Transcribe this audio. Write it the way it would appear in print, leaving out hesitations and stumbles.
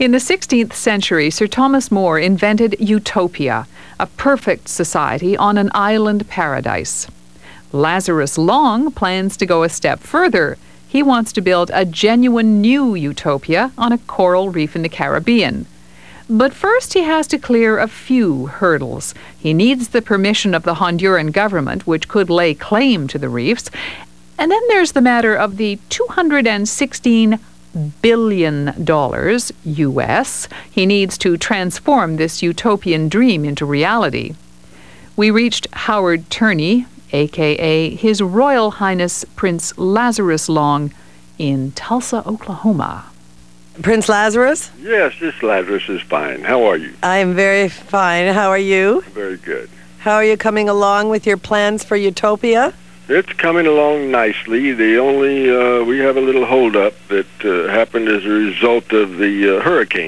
In the 16th century, Sir Thomas More invented utopia, a perfect society on an island paradise. Lazarus Long plans to go a step further. He wants to build a genuine new utopia on a coral reef in the Caribbean. But first he has to clear a few hurdles. He needs the permission of the Honduran government, which could lay claim to the reefs. And then there's the matter of the $216 billion US he needs to transform this utopian dream into reality. We reached Howard Turney, a.k.a. His Royal Highness Prince Lazarus Long, in Tulsa, Oklahoma. Prince Lazarus? Yes, this Lazarus is fine. How are you? I am very fine. How are you? Very good. How are you coming along with your plans for Utopia? It's coming along nicely. We have a little holdup that happened as a result of the hurricane.